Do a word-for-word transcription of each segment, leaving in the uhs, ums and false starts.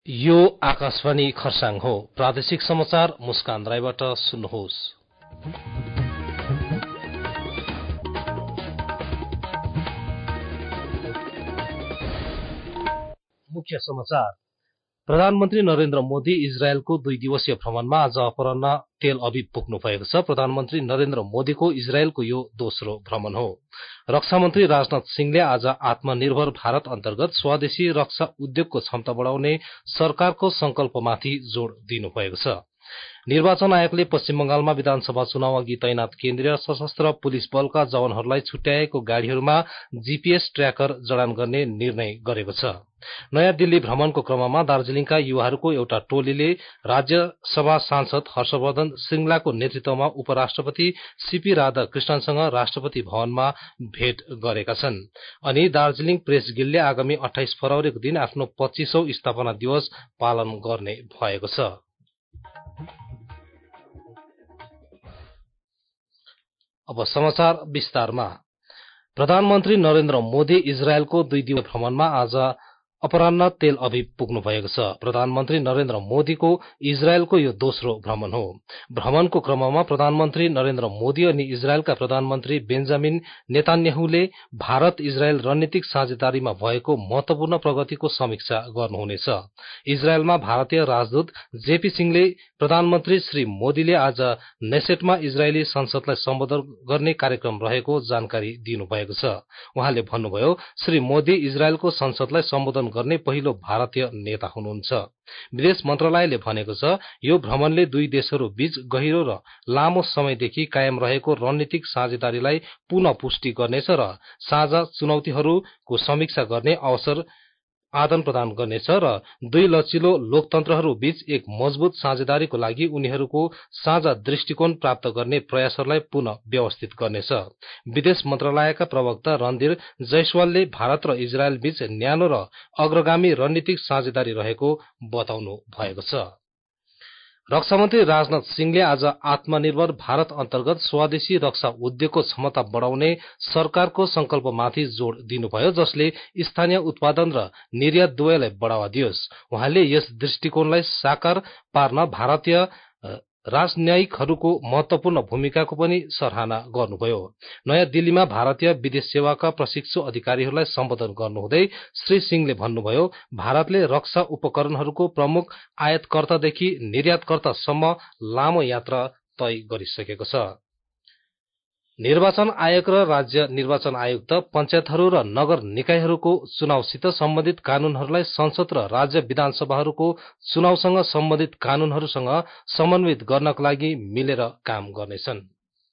यो आकाशवाणी खरसाङ हो। प्रादेशिक समाचार मुस्कान राईबाट सुन्नुहोस्। मुख्य समाचार। प्रधानमन्त्री नरेन्द्र मोदी इजरायलको दुई दिवसीय भ्रमणमा आज अपराह्न तेल अभिव पुग्नु भएको छ। प्रधानमन्त्री नरेन्द्र मोदीको इजरायलको यो दोस्रो भ्रमण हो। रक्षा मन्त्री राजनाथ सिंहले आज आत्मनिर्भर भारत अन्तर्गत स्वदेशी रक्षा उद्योगको क्षमता बढाउने सरकारको संकल्पमाथि जोड़ दिनुभएको छ। निर्वाचन आयोगले पश्चिम बंगालमा विधानसभा चुनाव अघि तैनात केन्द्रीय सशस्त्र पुलिस बलका जवानहरूलाई छुट्याएको गाड़ीहरूमा जीपीएस ट्र्याकर जडान गर्ने निर्णय गरेको छ। नयाँ दिल्ली भ्रमणको क्रममा दार्जीलिङका युवाहरूको एउटा टोलीले राज्यसभा सांसद हर्षवर्धन श्रृंगलाको नेतृत्वमा उपराष्ट्रपति सीपी राधाकृष्णनसँग राष्ट्रपति भवनमा भेट गरेका छन्। अनि दार्जीलिङ प्रेस गिल्डले आगामी अट्ठाइस फरवरीको दिन आफ्नो पच्चीसौं स्थापना दिवस पालन गर्ने भएको छ। अब समाचार विस्तारमा। प्रधानमन्त्री नरेन्द्र मोदी इजरायलको दुई दिवसीय भ्रमणमा आज अपराह्न तेल अभिव पुग्नु भएको छ। प्रधानमन्त्री नरेन्द्र मोदीको इजरायलको यो दोस्रो भ्रमण हो। भ्रमणको क्रममा प्रधानमन्त्री नरेन्द्र मोदी अनि इजरायलका प्रधानमन्त्री बेन्जामिन नेतान्याहुले भारत इजरायल रणनीतिक साझेदारीमा भएको महत्वपूर्ण प्रगतिको समीक्षा गर्नुहुनेछ। इजरायलमा भारतीय राजदूत जेपी सिंहले प्रधानमन्त्री श्री मोदीले आज नेसेटमा इजरायली संसदलाई सम्बोधन गर्ने कार्यक्रम रहेको जानकारी दिनुभएको छ। उहाँले भन्नुभयो, श्री मोदी इजरायलको संसदलाई सम्बोधन गर्ने पहिलो भारतीय नेता हुनुहुन्छ। विदेश मन्त्रालयले भनेको छ, यो भ्रमणले दुई देशहरू बीच गहिरो र लामो समयदेखि कायम रहेको रणनीतिक साझेदारीलाई पुनः पुष्टि गर्नेछ र साझा चुनौतीहरूको समीक्षा गर्ने अवसर आदान प्रदान गर्नेछ र दुई लचिलो लोकतन्त्रहरू बीच एक मजबूत साझेदारीको लागि उनीहरूको साझा दृष्टिकोण प्राप्त गर्ने प्रयासहरूलाई पुनः व्यवस्थित गर्नेछ। विदेश मन्त्रालयका प्रवक्ता रणधीर जयसवालले भारत र इजरायल बीच न्यानो र अग्रगामी रणनीतिक साझेदारी रहेको बताउनु भएको छ। रक्षा मन्त्री राजनाथ सिंहले आज आत्मनिर्भर भारत अन्तर्गत स्वदेशी रक्षा उद्योगको क्षमता बढाउने सरकारको संकल्पमाथि जोड़ दिनुभयो, जसले स्थानीय उत्पादन र निर्यात दुवैलाई बढ़ावा दियोस्। उहाँले यस दृष्टिकोणलाई साकार पार्न भारतीय राजनयिकहरूको महत्वपूर्ण भूमिकाको पनि सराहना गर्नुभयो। नयाँ दिल्लीमा भारतीय विदेश सेवाका प्रशिक्षु अधिकारीहरूलाई सम्बोधन गर्नुहुँदै श्री सिंहले भन्नुभयो, भारतले रक्षा उपकरणहरूको प्रमुख आयातकर्तादेखि निर्यातकर्तासम्म लामो यात्रा तय गरिसकेको छ। निर्वाचन आयोग र राज्य निर्वाचन आयुक्त पञ्चायतहरू र नगर निकायहरूको चुनावसित सम्बन्धित कानूनहरूलाई संसद र राज्य विधानसभाहरूको चुनावसँग सम्बन्धित कानूनहरूसँग समन्वित गर्नका लागि मिलेर काम गर्नेछन्।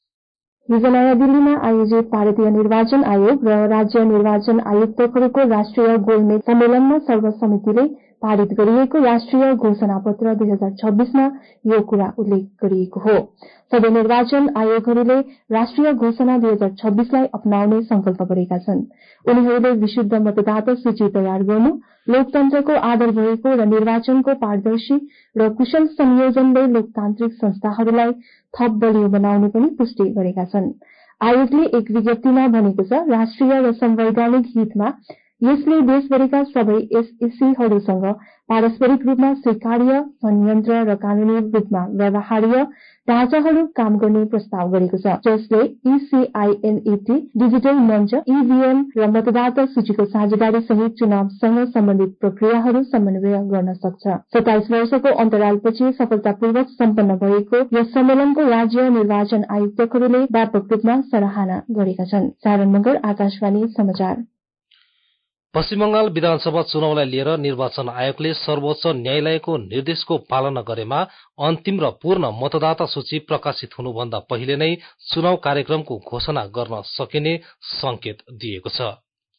हिजो नयाँ दिल्लीमा आयोजित भारतीय निर्वाचन आयोग र राज्य निर्वाचन आयुक्तहरूको राष्ट्रिय गोलमेज सम्मेलनमा सर्वसम्मतिले पारित गरिएको राष्ट्रिय घोषणा पत्र दुई हजार छब्बीसमा यो कुरा उल्लेख गरिएको हो। सबै निर्वाचन आयोगहरूले राष्ट्रिय घोषणा दुई हजार छब्बीसलाई अपनाउने संकल्प गरेका छन्। उनीहरूले विशुद्ध मतदाता सूची तयार गर्नु, लोकतन्त्रको आधार भएको र निर्वाचनको पारदर्शी र कुशल संयोजनले लोकतान्त्रिक संस्थाहरूलाई थप बलियो बनाउने पनि पुष्टि गरेका छन्। आयोगले एक विज्ञप्तिमा भनेको छ, राष्ट्रिय र संवैधानिक हितमा यसले देशभरिका सबै एसईसीहरूसँग पारस्परिक रूपमा स्वीकार्य, संयन्त्र र कानूनी रूपमा व्यवहार्य ढाँचाहरू काम गर्ने प्रस्ताव गरेको छ, जसले ईसीआईएनईटी, डिजिटल मञ्च, ईभीएम र मतदाता सूचीको साझेदारी सहित चुनावसँग सम्बन्धित प्रक्रियाहरू समन्वय गर्न सक्छ। सत्ताइस वर्षको अन्तरालपछि सफलतापूर्वक सम्पन्न भएको यस सम्मेलनको राज्य निर्वाचन आयुक्तहरूले व्यापक रूपमा सराहना गरेका छन्। सारण मगर, आकाशवाणी समाचार। पश्चिम बंगाल विधानसभा चुनावलाई लिएर निर्वाचन आयोगले सर्वोच्च न्यायालयको निर्देशको पालना गरेमा अन्तिम र पूर्ण मतदाता सूची प्रकाशित हुनुभन्दा पहिले नै चुनाव कार्यक्रमको घोषणा गर्न सकिने संकेत दिएको छ।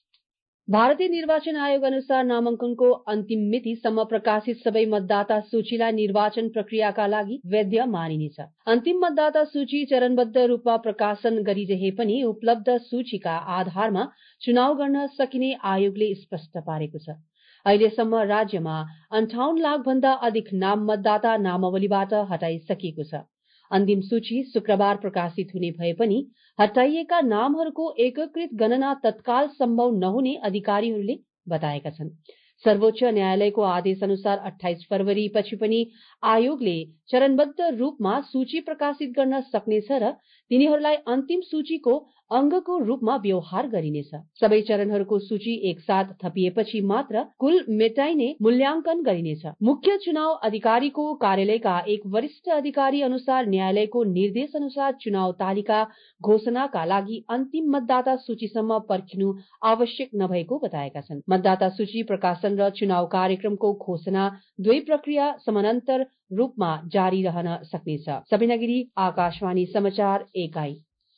भारतीय निर्वाचन आयोग अनुसार नामाङ्कनको अन्तिम मितिसम्म प्रकाशित सबै मतदाता सूचीलाई निर्वाचन प्रक्रियाका लागि वैध मानिनेछ। अन्तिम मतदाता सूची चरणबद्ध रूपमा प्रकाशन गरिरहे पनि उपलब्ध सूचीका आधारमा चुनाव गर्न सकिने आयोगले स्पष्ट पारेको छ। अहिलेसम्म राज्यमा अन्ठाउन्न लाख भन्दा अधिक नाम मतदाता नामावलीबाट हटाइसकिएको छ। अन्तिम सूची शुक्रबार प्रकाशित हुने भए पनि हटाइएका नामहरूको एकीकृत गणना तत्काल सम्भव नहुने अधिकारीहरूले बताएका छन्। सर्वोच्च न्यायालयको आदेश अनुसार अठाइस फरवरी पछि पनि आयोगले चरणबद्ध रूपमा सूची प्रकाशित गर्न सक्नेछ र तिनीहरूलाई अन्तिम सूचीको अंगको रूपमा व्यवहार गरिनेछ। सबै चरणहरूको सूची एकसाथ थपिएपछि मात्र कुल मेटाइने मूल्याङ्कन गरिनेछ। मुख्य चुनाव अधिकारीको कार्यालयका एक वरिष्ठ अधिकारी अनुसार न्यायालयको निर्देश अनुसार चुनाव तालिका घोषणाका लागि अन्तिम मतदाता सूचीसम्म पर्खिनु आवश्यक नभएको बताएका छन्। मतदाता सूची प्रकाशन र चुनाव कार्यक्रमको घोषणा दुवै प्रक्रिया समानान्तर रूपमा जारी रहन सक्नेछ। सबिना गिरी, आकाशवाणी समाचार, एकाई।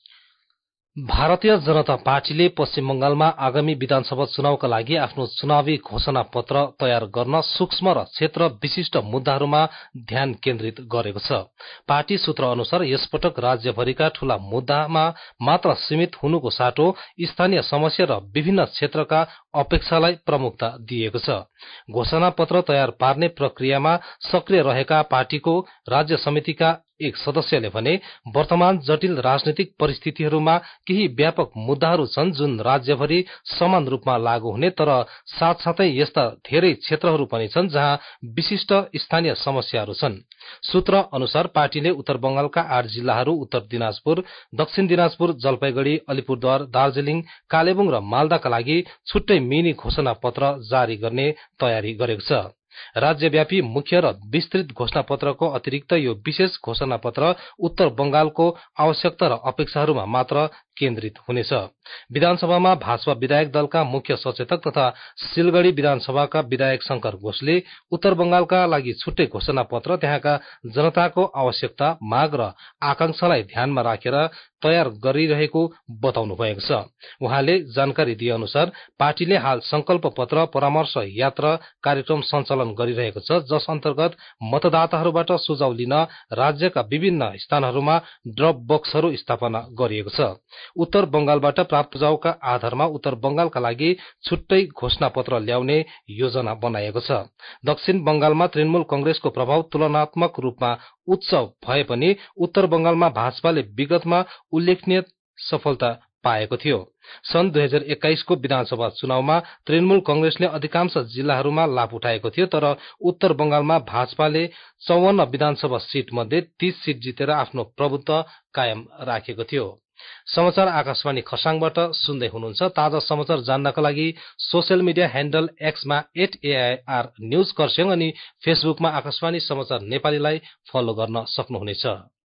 भारतीय जनता पार्टीले पश्चिम बंगालमा आगामी विधानसभा चुनावका लागि आफ्नो चुनावी घोषणा पत्र तयार गर्न सूक्ष्म र क्षेत्र विशिष्ट मुद्दाहरूमा ध्यान केन्द्रित गरेको छ। पार्टी सूत्र अनुसार यसपटक राज्यभरिका ठूला मुद्दामा मात्र सीमित हुनुको साटो स्थानीय समस्या र विभिन्न क्षेत्रका अपेक्षालाई प्रमुखता दिएको छ। घोषणा पत्र तयार पार्ने प्रक्रियामा सक्रिय रहेका पार्टीको राज्य समितिका एक सदस्यले भने वर्तमान जटिल राजनीतिक परिस्थितिहरूमा केही व्यापक मुद्दाहरू छन् जुन राज्यभरि समान रूपमा लागू हुने, तर साथसाथै यस्ता धेरै क्षेत्रहरू पनि छन् जहाँ विशिष्ट स्थानीय समस्याहरू छन्। सूत्र अनुसार पार्टीले उत्तर बंगालका आठ जिल्लाहरू उत्तर दिनाजपुर, दक्षिण दिनाजपुर, जलपाईगुड़ी, अलिपुरद्वार, दार्जीलिङ, कालेबुङ र मालदाका लागि छुट्टै मिनी घोषणा पत्र जारी गर्ने तयारी गरेको छ। राज्यव्यापी मुख्य र विस्तृत घोषणा पत्रको अतिरिक्त यो विशेष घोषणा पत्र उत्तर बंगालको आवश्यकता र अपेक्षाहरूमा मात्र केन्द्रित हुनेछ। विधानसभामा भाजपा विधायक दलका मुख्य सचेतक तथा सिलगढ़ी विधानसभाका विधायक शंकर घोषले उत्तर बंगालका लागि छुट्टै घोषणा पत्र त्यहाँका जनताको आवश्यकता, माग र आकांक्षालाई ध्यानमा राखेर तयार गरिरहेको बताउनु भएको छ। उहाँले जानकारी दिए अनुसार पार्टीले हाल संकल्प पत्र परामर्श यात्रा कार्यक्रम सञ्चालन गरिरहेको छ, जस अन्तर्गत मतदाताहरूबाट सुझाव लिन राज्यका विभिन्न स्थानहरूमा ड्रप बक्सहरू स्थापना गरिएको छ। उत्तर बंगालबाट प्राप्त सुझावका आधारमा उत्तर बंगालका लागि छुट्टै घोषणा पत्र ल्याउने योजना बनाएको छ। दक्षिण बंगालमा तृणमूल कंग्रेसको प्रभाव तुलनात्मक रूपमा उच्च भए पनि उत्तर बंगालमा भाजपाले विगतमा उल्लेखनीय सफलता पाएको थियो। सन् दुई हजार एक्काइस को विधानसभा चुनावमा तृणमूल कंग्रेसले अधिकांश जिल्लाहरूमा लाभ उठाएको थियो, तर उत्तर बंगालमा भाजपाले चौवन्न विधानसभा सीट मध्ये तीस सीट जितेर आफ्नो प्रभुत्व कायम राखेको थियो। समाचार आकाशवाणी खरसाङबाट सुन्दै हुनुहुन्छ। ताजा समाचार जान्नका लागि सोशल मिडिया ह्यान्डल एक्समा एट एआईआर न्यूज खरसाङ अनि फेसबुकमा आकाशवाणी समाचार नेपालीलाई फलो गर्न सक्नुहुनेछ।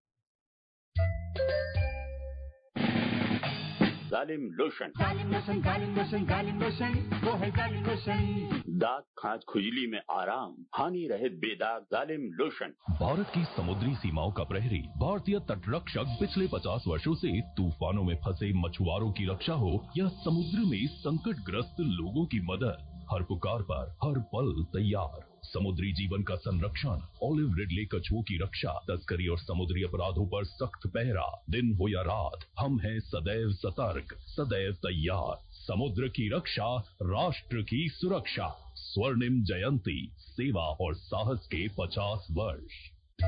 जालिम लोशन, जालिम लोशन, जालिम लोशन, जालिम लोशन, वो है जालिम लोशन। दाग, खाज, खुजली में आराम, हानि रहित बेदाग जालिम लोशन। भारत की समुद्री सीमाओं का प्रहरी भारतीय तटरक्षक पिछले पचास वर्षों से तूफानों में फंसे मछुआरों की रक्षा हो या समुद्र में संकटग्रस्त लोगों की मदद, हर पुकार पर हर पल तैयार। समुद्री जीवन का संरक्षण, ऑलिव रिडले कछुओं की रक्षा, तस्करी और समुद्री अपराधों पर सख्त पहरा, दिन हो या रात हम हैं सदैव सतर्क, सदैव तैयार। समुद्र की रक्षा, राष्ट्र की सुरक्षा। स्वर्णिम जयंती, सेवा और साहस के पचास वर्ष।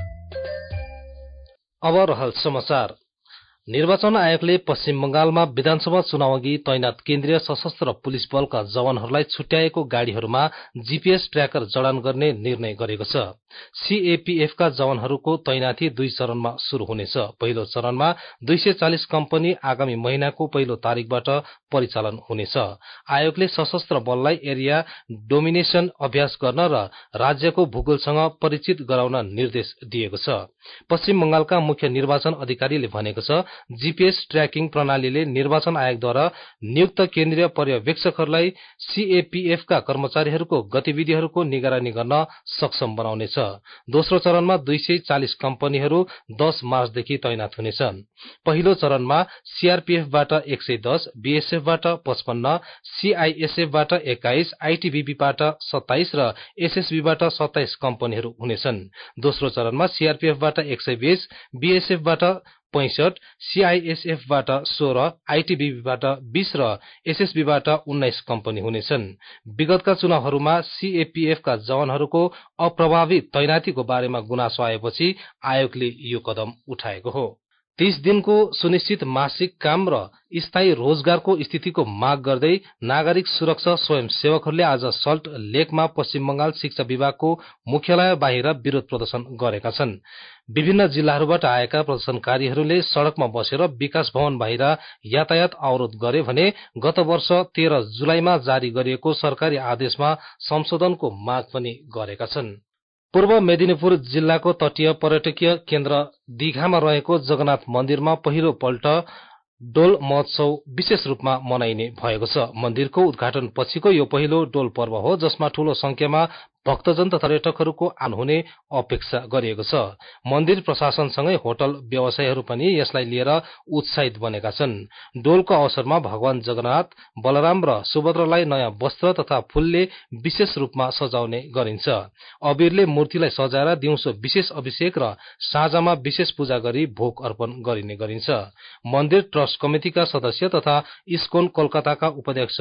अब रहल समाचार। निर्वाचन आयोगले पश्चिम बंगालमा विधानसभा चुनाव अघि तैनात केन्द्रीय सशस्त्र पुलिस बलका जवानहरूलाई छुट्याएको गाड़ीहरूमा जीपीएस ट्र्याकर जडान गर्ने निर्णय गरेको छ। सीएपीएफ का जवानहरूको तैनाथी दुई चरणमा शुरू हुनेछ। पहिलो चरणमा दुई सय चालिस कम्पनी आगामी महिनाको पहिलो तारिकबाट परिचालन हुनेछ। आयोगले सशस्त्र बललाई एरिया डोमिनेशन अभ्यास गर्न र राज्यको भूगोलसँग परिचित गराउन निर्देश दिएको छ। पश्चिम बंगालका मुख्य निर्वाचन अधिकारीले भनेको छ, जीपीएस ट्र्याकिङ प्रणालीले निर्वाचन आयोगद्वारा नियुक्त केन्द्रीय पर्यवेक्षकहरूलाई सीएपीएफ का कर्मचारीहरूको गतिविधिहरूको निगरानी गर्न सक्षम बनाउनेछ। दोस्रो चरणमा दुई सय चालिस कम्पनीहरू दस मार्चदेखि तैनात हुनेछन्। पहिलो चरणमा सीआरपीएफबाट एक सय दस, बीएसएफबाट पचपन्न, सीआईएसएफबाट एक्काइस, आईटीबीपीबाट सत्ताइस र एसएसबीबाट सत्ताइस कम्पनीहरू हुनेछन्। दोस्रो चरणमा सीआरपीएफबाट एक सय बीस, बीएसएफबाट पैंसठ, सीआईएसएफबाट सोह्र, आईटीबीपीबाट बीस र एसएसबीबाट उन्नाइस कम्पनी हुनेछन्। विगतका चुनावहरूमा सीएपीएफ का जवानहरूको अप्रभावी तैनाथीको बारेमा गुनासो आएपछि आयोगले यो कदम उठाएको हो। तीस दिनको सुनिश्चित मासिक काम र स्थायी रोजगारको स्थितिको माग गर्दै नागरिक सुरक्षा स्वयंसेवकहरूले आज सल्ट लेकमा पश्चिम बंगाल शिक्षा विभागको मुख्यालय बाहिर विरोध प्रदर्शन गरेका छन्। विभिन्न जिल्लाहरूबाट आएका प्रदर्शनकारीहरूले सड़कमा बसेर विकास भवन बाहिर यातायात अवरोध गरे भने गत वर्ष तेह्र जुलाईमा जारी गरिएको सरकारी आदेशमा संशोधनको माग पनि गरेका छन्। पूर्व मेदिनीपुर जिल्लाको तटीय पर्यटकीय केन्द्र दीघामा रहेको जगन्नाथ मन्दिरमा पहिलो पल्ट डोल महोत्सव विशेष रूपमा मनाइने भएको छ। मन्दिरको उद्घाटन पछिको यो पहिलो डोल पर्व हो जसमा ठूलो संख्यामा भक्तजन तथा पर्यटकहरूको आगमन हुने अपेक्षा गरिएको छ। मन्दिर प्रशासनसँगै होटल व्यवसायीहरू पनि यसलाई लिएर उत्साहित बनेका छन्। डोलको अवसरमा भगवान जगन्नाथ, बलराम र सुभद्रालाई नयाँ वस्त्र तथा फूलले विशेष रूपमा सजाउने गरिन्छ। अबीरले मूर्तिलाई सजाएर दिउँसो विशेष अभिषेक र साँझमा विशेष पूजा गरी भोग अर्पण गरिने गरिन्छ। मन्दिर ट्रस्ट कमिटिका सदस्य तथा इस्कोन कोलकाताका उपाध्यक्ष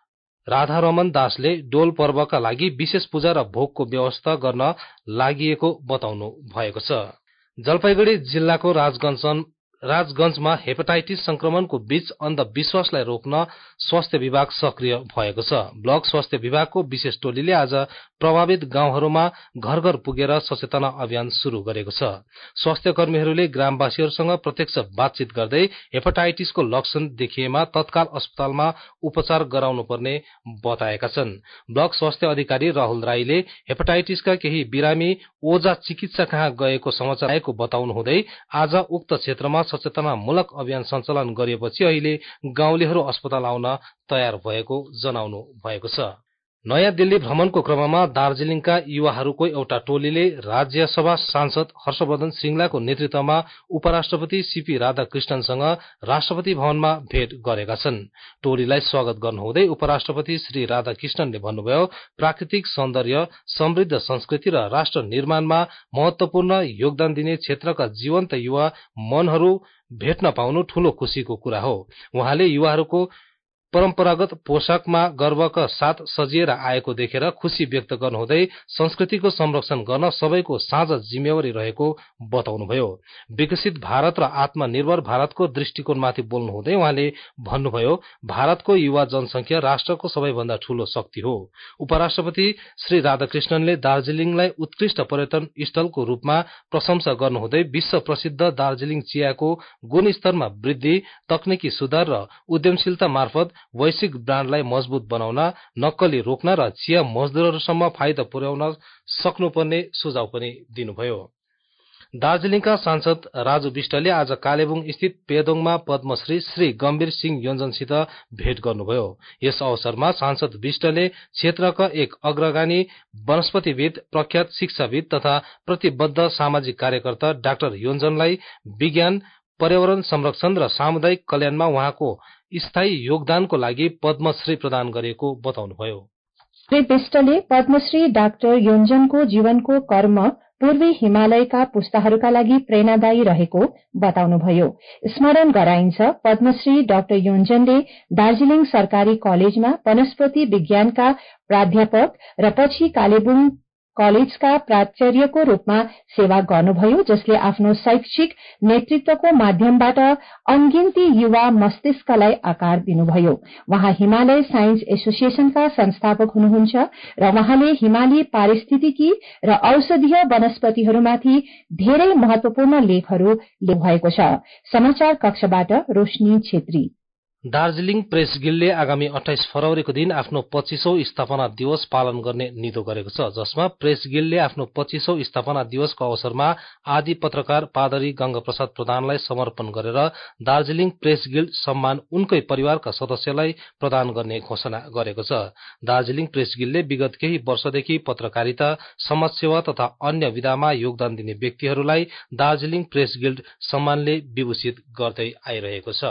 राधारमन दासले डोल पर्वका लागि विशेष पूजा र भोगको व्यवस्था गर्न लागिएको बताउनु भएको छ। जलपाइगुड़ी जिल्लाको राजगञ्ज राजगञ्जमा हेपाटाइटिस संक्रमणको बीच अन्धविश्वासलाई रोक्न स्वास्थ्य विभाग सक्रिय भएको छ। ब्लक स्वास्थ्य विभागको विशेष टोलीले आज प्रभावित गाउँहरूमा घर घर पुगेर सचेतना अभियान शुरू गरेको छ। स्वास्थ्य कर्मीहरूले ग्रामवासीहरूसँग प्रत्यक्ष बातचित गर्दै हेपाटाइटिसको लक्षण देखिएमा तत्काल अस्पतालमा उपचार गराउनुपर्ने बताएका छन्। ब्लक स्वास्थ्य अधिकारी राहुल राईले हेपाटाइटिसका केही बिरामी ओझा चिकित्सा कहाँ गएको समाचार आएको बताउनु हुँदै आज उक्त क्षेत्रमा सचेतनामूलक अभियान सञ्चालन गरिएपछि अहिले गाउँलेहरू अस्पताल आउन तयार भएको जनाउनु भएको छ। नयाँ दिल्ली भ्रमणको क्रममा दार्जीलिङका युवाहरूको एउटा टोलीले राज्यसभा सांसद हर्षवर्धन श्रृंगलाको नेतृत्वमा उपराष्ट्रपति सीपी राधाकृष्णनसँग राष्ट्रपति भवनमा भेट गरेका छन्। टोलीलाई स्वागत गर्नुहुँदै उपराष्ट्रपति श्री राधाकृष्णनले भन्नुभयो, प्राकृतिक सौन्दर्य, समृद्ध संस्कृति र राष्ट्र निर्माणमा महत्वपूर्ण योगदान दिने क्षेत्रका जीवन्त युवा मनहरू भेट्न पाउनु ठूलो खुशीको कुरा हो। उहाँले युवाहरूको परम्परागत पोशाकमा गर्वका साथ सजिएर आएको देखेर खुशी व्यक्त गर्नुहुँदै संस्कृतिको संरक्षण गर्न सबैको साझा जिम्मेवारी रहेको बताउनुभयो। विकसित भारत र आत्मनिर्भर भारतको दृष्टिकोणमाथि बोल्नुहुँदै उहाँले भन्नुभयो, भारतको युवा जनसंख्या राष्ट्रको सबैभन्दा ठूलो शक्ति हो। उपराष्ट्रपति श्री राधाकृष्णनले दार्जीलिङलाई उत्कृष्ट पर्यटन स्थलको रूपमा प्रशंसा गर्नुहुँदै विश्व प्रसिद्ध दार्जीलिङ चियाको गुणस्तरमा वृद्धि, तकनिकी सुधार र उद्यमशीलता मार्फत वैश्विक ब्रान्डलाई मजबूत बनाउन, नक्कली रोक्न र चिया मजदूरहरूसम्म फाइदा पुर्याउन सक्नुपर्ने सुझाव पनि दिनुभयो। दार्जीलिङका सांसद राजु विष्टले आज कालेबुङ स्थित पेदोङमा पद्मश्री श्री गम्भीर सिंह योन्जनसित भेट गर्नुभयो। यस अवसरमा सांसद विष्टले क्षेत्रका एक अग्रगामी वनस्पतिविद, प्रख्यात शिक्षाविद तथा प्रतिबद्ध सामाजिक कार्यकर्ता डाक्टर योन्जनलाई विज्ञान, पर्यावरण संरक्षण र सामुदायिक कल्याणमा उहाँको स्थायी योगदानको लागि पद्मश्री प्रदान गरेको बताउनुभयो। श्री विष्टले पद्मश्री डाक्टर योन्जनको जीवनको कर्म पूर्वी हिमालयका पुस्ताहरूका लागि प्रेरणादायी रहेको बताउनुभयो। स्मरण गराइन्छ, पद्मश्री डाक्टर योन्जनले दार्जीलिङ सरकारी कलेजमा वनस्पति विज्ञानका प्राध्यापक र पछि कालेबुङ कलेजका प्राचार्यको रूपमा सेवा गर्नुभयो, जसले आफ्नो शैक्षिक नेतृत्वको माध्यमबाट अनगिन्ती युवा मस्तिष्कलाई आकार दिनुभयो। उहाँ हिमालय साइन्स एसोसिएशनका संस्थापक हुनुहुन्छ र उहाँले हिमाली पारिस्थितिकी र औषधीय वनस्पतिहरूमाथि धेरै महत्वपूर्ण लेखहरू लेख्नुभएको छ। समाचार कक्षबाट रोशनी छेत्री। दार्जीलिङ प्रेस गिल्डले आगामी अट्ठाइस फरवरीको दिन आफ्नो पच्चीसौं स्थापना दिवस पालन गर्ने निधो गरेको छ, जसमा प्रेस गिल्डले आफ्नो पच्चीसौं स्थापना दिवसको अवसरमा आदि पत्रकार पादरी गंगा प्रसाद प्रधानलाई समर्पण गरेर दार्जीलिङ प्रेस गिल्ड सम्मान उनकै परिवारका सदस्यलाई प्रदान गर्ने घोषणा गरेको छ। दार्जीलिङ प्रेस गिल्डले विगत केही वर्षदेखि पत्रकारिता, समाजसेवा तथा अन्य विधामा योगदान दिने व्यक्तिहरूलाई दार्जीलिङ प्रेस गिल्ड सम्मानले विभूषित गर्दै आइरहेको छ।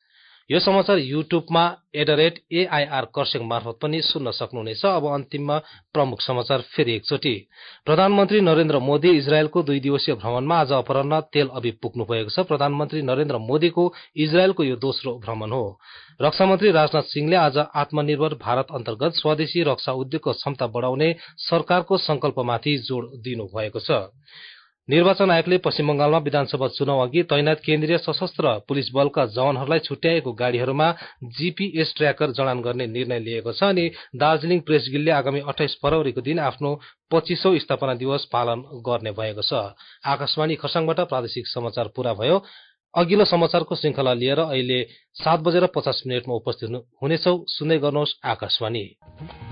यो समाचार युट्युबमा एडरेट एआईआर कर्सेङ मार्फत पनि सुन्न सक्नुहुनेछ। अब अन्तिममा प्रमुख समाचार फेरि एकचोटि। प्रधानमन्त्री नरेन्द्र मोदी इजरायलको दुई दिवसीय भ्रमणमा आज अपराह्न तेल अभिभ पुग्नु भएको छ। प्रधानमन्त्री नरेन्द्र मोदीको इजरायलको यो दोस्रो भ्रमण हो। रक्षा मन्त्री राजनाथ सिंहले आज आत्मनिर्भर भारत अन्तर्गत स्वदेशी रक्षा उद्योगको क्षमता बढाउने सरकारको संकल्पमाथि जोड़ दिनु भएको छ। निर्वाचन आयोगले पश्चिम बंगालमा विधानसभा चुनाव अघि तैनात केन्द्रीय सशस्त्र पुलिस बलका जवानहरूलाई छुट्याएको गाड़ीहरूमा जीपीएस ट्र्याकर जडान गर्ने निर्णय लिएको छ अनि दार्जीलिङ प्रेस गिल्डले आगामी अट्ठाइस फरवरीको दिन आफ्नो पच्चीसौं स्थापना दिवस पालन गर्ने भएको छ। आकाशवाणी खरसाङबाट प्रादेशिक समाचार पूरा भयो। अघिल्लो समाचारको श्रृंखला लिएर अहिले सात बजेर पचास मिनटमा उपस्थित हुनेछौ। सुन्दै गर्नुहोस् आकाशवाणी।